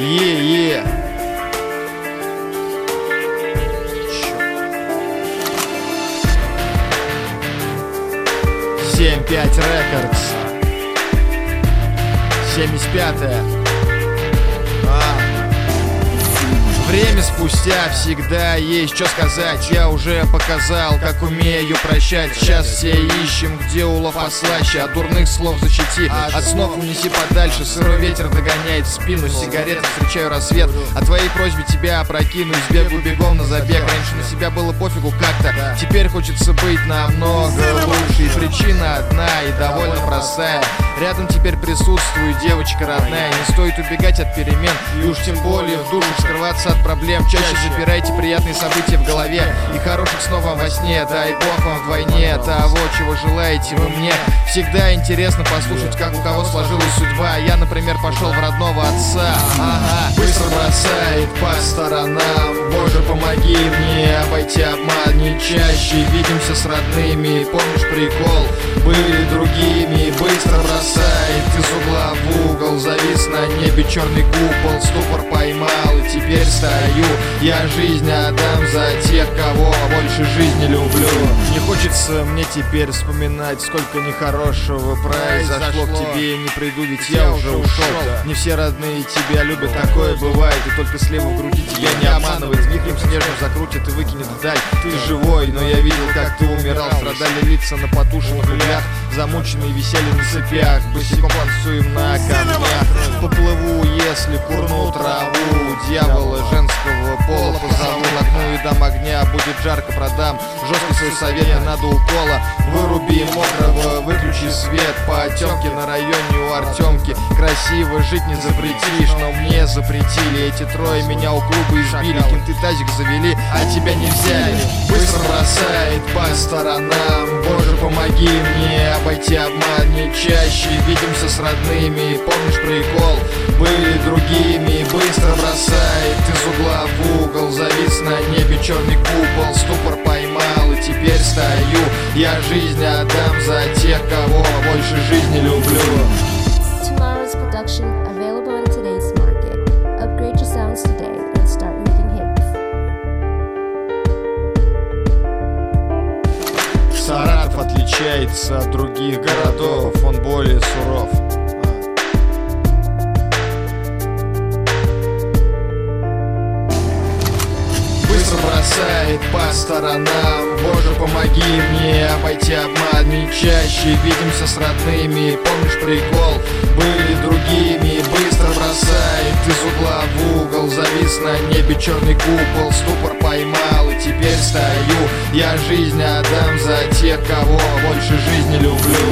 Е-е. 7-5 Records. 75-е. Время спустя всегда есть что сказать. Я уже показал, как умею прощать. Сейчас все ищем, где улов послаще. От дурных слов защити, от снов унеси подальше. Сырой ветер догоняет спину, сигареты встречаю рассвет. О твоей просьбе тебя опрокину, сбегу бегом на забег. Раньше на себя было пофигу как-то, теперь хочется быть намного лучше. И причина одна и довольно простая. Рядом теперь присутствует девочка родная. Не стоит убегать от перемен, и уж тем более в душу скрываться от проблем. Чаще запирайте приятные события в голове, и хороших снов вам во сне. Дай Бог вам вдвойне того, чего желаете вы мне. Всегда интересно послушать, как у кого сложилась судьба. Я, например, пошел в родного отца. Ага, быстро бросает по сторонам. Боже, помоги мне обойти обман не чаще. Видимся с родными, помнишь прикол? Были другими, быстро бросает из угла в угол. Завис на небе черный купол, ступор поймал, и теперь стою. Я жизнь отдам за тех, кого больше жизни люблю. Не хочется мне теперь вспоминать, сколько нехорошего произошло. К тебе не приду, ведь я уже ушел. Не все родные тебя любят, такое бывает. И только слева в груди тебя не обманывает. Вихрем снежным закрутит и выкинет вдаль. Ты живой, но я видел, как ты умирал. Страдали лица на потушенных углях, замученные висели на цепях. Босиком танцуем на камнях. Поплыву, если курну траву. Дьявола женского пола позову. Нагну и дам огня, будет жарко, продам. Жесткий свой совет, не надо укола. Выруби мокрого, выключи свет. Потемки на районе у Артемки. Красиво жить не запретишь, но мне запретили. Эти трое меня у клуба избили. Кенты тазик завели, а тебя не взяли. Быстро бросает по сторонам. Боже, помоги мне обойти обман не чаще. Видимся с родными, помнишь прикол? Были другими, быстро бросает из угла в угол. Завис на небе черный купол, ступор поймал, и теперь стою. Я жизнь отдам за тех, кого больше жизни люблю. Tomorrow's production available in today's market. Upgrade your sounds today and start making hits. Саратов отличается от других городов, он более суров. Быстро бросает по сторонам. Боже, помоги мне обойти обман не чаще. Видимся с родными, помнишь прикол? Были другими, быстро бросает из угла в угол. Завис на небе черный купол, ступор поймал, и теперь стою. Я жизнь отдам за тех, кого больше жизни люблю.